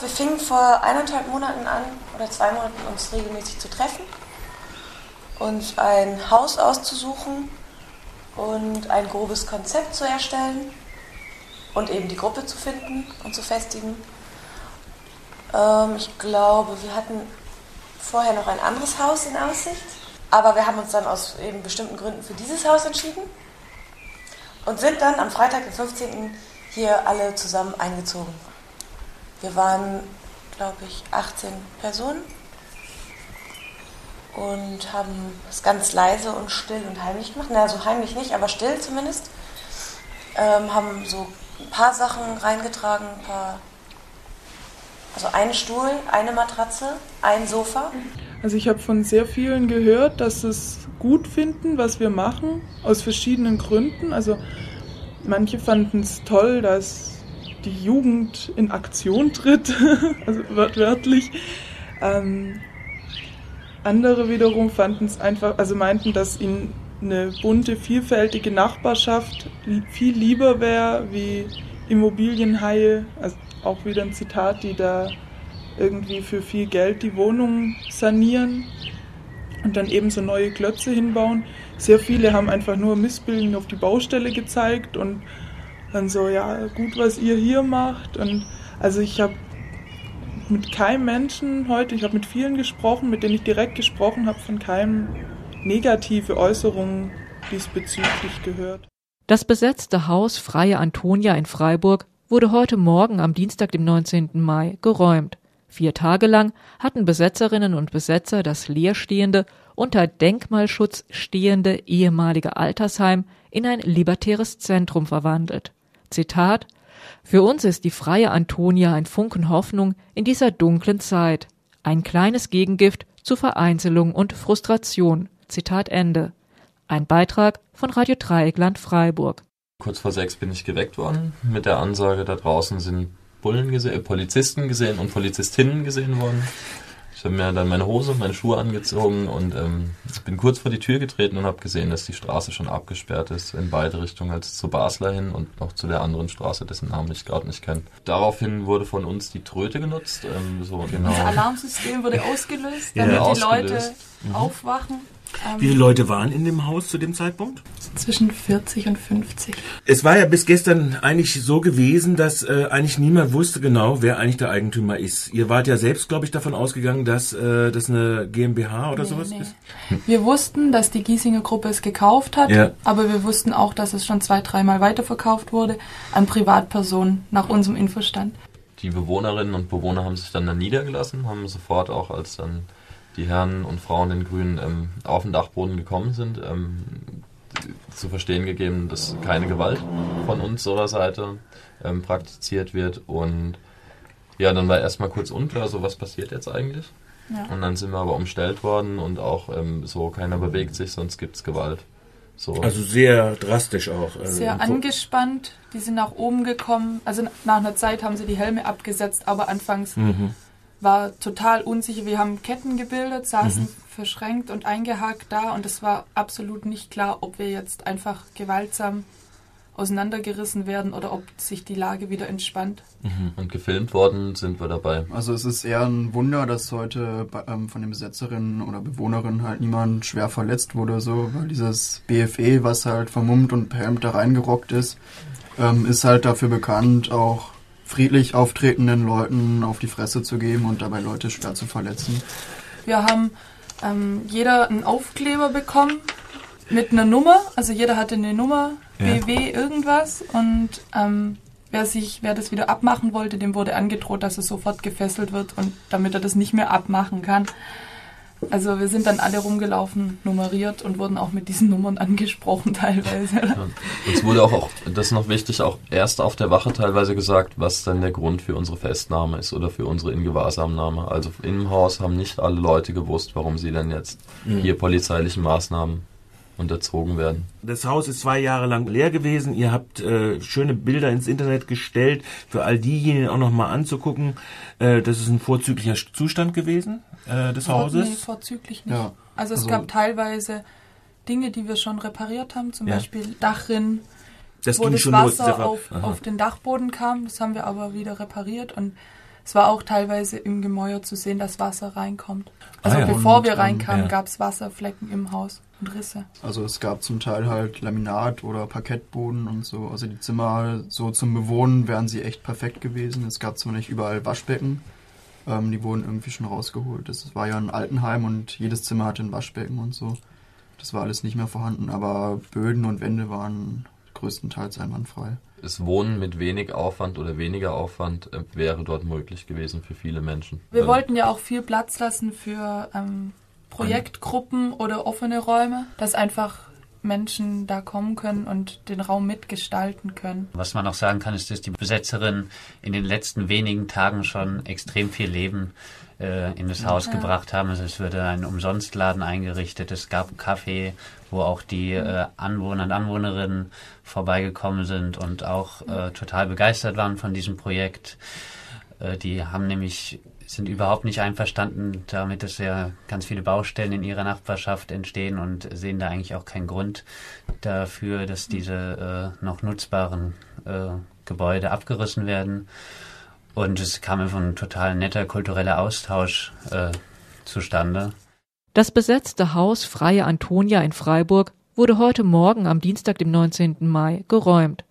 Wir fingen vor 1,5 Monaten an, oder 2 Monaten, uns regelmäßig zu treffen, uns ein Haus auszusuchen und ein grobes Konzept zu erstellen und eben die Gruppe zu finden und zu festigen. Ich glaube, wir hatten vorher noch ein anderes Haus in Aussicht, aber wir haben uns dann aus eben bestimmten Gründen für dieses Haus entschieden und sind dann am Freitag, den 15. hier alle zusammen eingezogen. Wir waren, glaube ich, 18 Personen und haben es ganz leise und still und heimlich gemacht. Na, so heimlich nicht, aber still zumindest. Haben so ein paar Sachen reingetragen, also einen Stuhl, eine Matratze, ein Sofa. Also ich habe von sehr vielen gehört, dass sie es gut finden, was wir machen, aus verschiedenen Gründen. Also manche fanden es toll, dass die Jugend in Aktion tritt, also wörtlich. Andere wiederum fanden es einfach, also meinten, dass ihnen eine bunte, vielfältige Nachbarschaft viel lieber wäre wie Immobilienhaie, also auch wieder ein Zitat, die da irgendwie für viel Geld die Wohnungen sanieren und dann eben so neue Klötze hinbauen. Sehr viele haben einfach nur Missbilden auf die Baustelle gezeigt und dann so, ja, gut, was ihr hier macht. Und also ich habe mit keinem Menschen heute, ich habe mit vielen gesprochen, mit denen ich direkt gesprochen habe, von keinem negative Äußerungen diesbezüglich gehört. Das besetzte Haus Freie Antonia in Freiburg wurde heute Morgen am Dienstag, dem 19. Mai, geräumt. 4 Tage lang hatten Besetzerinnen und Besetzer das leerstehende, unter Denkmalschutz stehende ehemalige Altersheim in ein libertäres Zentrum verwandelt. Zitat: Für uns ist die Freie Antonia ein Funken Hoffnung in dieser dunklen Zeit. Ein kleines Gegengift zu Vereinzelung und Frustration. Zitat Ende. Ein Beitrag von Radio Dreieckland Freiburg. Kurz vor 6 bin ich geweckt worden mit der Ansage, da draußen sind Polizisten gesehen und Polizistinnen gesehen worden. Ich habe mir dann meine Hose, meine Schuhe angezogen und bin kurz vor die Tür getreten und habe gesehen, dass die Straße schon abgesperrt ist in beide Richtungen, also zu Basler hin und noch zu der anderen Straße, dessen Namen ich gerade nicht kenne. Daraufhin wurde von uns die Tröte genutzt. Genau. Das Alarmsystem wurde ausgelöst, damit die Leute aufwachen. Wie viele Leute waren in dem Haus zu dem Zeitpunkt? Zwischen 40 und 50. Es war ja bis gestern eigentlich so gewesen, dass eigentlich niemand wusste genau, wer eigentlich der Eigentümer ist. Ihr wart ja selbst, glaube ich, davon ausgegangen, dass das eine GmbH oder sowas ist? Wir wussten, dass die Giesinger Gruppe es gekauft hat, aber wir wussten auch, dass es schon 2-3 Mal weiterverkauft wurde an Privatpersonen, nach unserem Infostand. Die Bewohnerinnen und Bewohner haben sich dann niedergelassen, haben sofort auch, als dann die Herren und Frauen in Grün auf den Dachboden gekommen sind, zu verstehen gegeben, dass keine Gewalt von unserer Seite praktiziert wird. Und ja, dann war erstmal kurz unklar, so was passiert jetzt eigentlich. Ja. Und dann sind wir aber umstellt worden und auch so, keiner bewegt sich, sonst gibt's Gewalt. So. Also sehr drastisch auch. Sehr angespannt, die sind nach oben gekommen. Also nach einer Zeit haben sie die Helme abgesetzt, aber anfangs war total unsicher. Wir haben Ketten gebildet, saßen verschränkt und eingehakt da und es war absolut nicht klar, ob wir jetzt einfach gewaltsam auseinandergerissen werden oder ob sich die Lage wieder entspannt. Und gefilmt worden sind wir dabei. Also es ist eher ein Wunder, dass heute von den Besetzerinnen oder Bewohnerinnen halt niemand schwer verletzt wurde, so, weil dieses BFE, was halt vermummt und per Hemd da reingerockt ist halt dafür bekannt, auch friedlich auftretenden Leuten auf die Fresse zu geben und dabei Leute schwer zu verletzen. Wir haben jeder einen Aufkleber bekommen mit einer Nummer, also jeder hatte eine Nummer, BW irgendwas und wer das wieder abmachen wollte, dem wurde angedroht, dass es sofort gefesselt wird und damit er das nicht mehr abmachen kann. Also wir sind dann alle rumgelaufen, nummeriert und wurden auch mit diesen Nummern angesprochen teilweise. Uns wurde auch, das ist noch wichtig, auch erst auf der Wache teilweise gesagt, was denn der Grund für unsere Festnahme ist oder für unsere Ingewahrsamnahme. Also im Haus haben nicht alle Leute gewusst, warum sie denn jetzt hier polizeilichen Maßnahmen unterzogen werden. Das Haus ist 2 Jahre lang leer gewesen. Ihr habt schöne Bilder ins Internet gestellt, für all diejenigen auch nochmal anzugucken. Das ist ein vorzüglicher Zustand gewesen des Hauses. Nee, vorzüglich nicht. Ja, also es gab teilweise Dinge, die wir schon repariert haben, zum Beispiel Dachrinnen, wo das Wasser auf den Dachboden kam. Das haben wir aber wieder repariert und Es war auch teilweise im Gemäuer zu sehen, dass Wasser reinkommt. Also Ah ja. bevor Und, wir reinkamen, ja. gab es Wasserflecken im Haus und Risse. Also es gab zum Teil halt Laminat oder Parkettboden und so. Also die Zimmer so zum Bewohnen wären sie echt perfekt gewesen. Es gab zwar nicht überall Waschbecken, die wurden irgendwie schon rausgeholt. Das war ja ein Altenheim und jedes Zimmer hatte ein Waschbecken und so. Das war alles nicht mehr vorhanden, aber Böden und Wände waren größtenteils einwandfrei. Das Wohnen mit wenig Aufwand oder weniger Aufwand wäre dort möglich gewesen für viele Menschen. Wir wollten ja auch viel Platz lassen für Projektgruppen oder offene Räume, dass einfach Menschen da kommen können und den Raum mitgestalten können. Was man noch sagen kann, ist, dass die Besetzerin in den letzten wenigen Tagen schon extrem viel Leben in das Haus gebracht haben. Also es wurde ein Umsonstladen eingerichtet, es gab einen Kaffee, wo auch die Anwohner und Anwohnerinnen vorbeigekommen sind und auch total begeistert waren von diesem Projekt. Die sind überhaupt nicht einverstanden damit, dass ja ganz viele Baustellen in ihrer Nachbarschaft entstehen und sehen da eigentlich auch keinen Grund dafür, dass diese noch nutzbaren Gebäude abgerissen werden. Und es kam einfach ein total netter kultureller Austausch zustande. Das besetzte Haus Freie Antonia in Freiburg wurde heute Morgen am Dienstag, dem 19. Mai, geräumt.